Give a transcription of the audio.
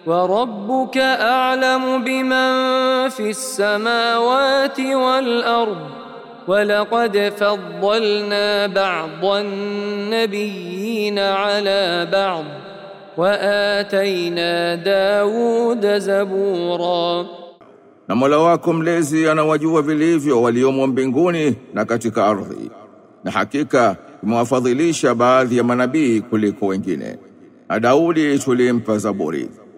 وربك أعلم بمن في السماوات والأرض ولقد فضلنا بعض النبيين على بعض وآتينا داود زبورا. Na Mola wako mlezi anawajua vilivyo waliomo mbinguni na katika ardhi, na hakika tumewafadhilisha baadhi ya manabii kuliko wengine, na Daudi tulimpa Zaburi.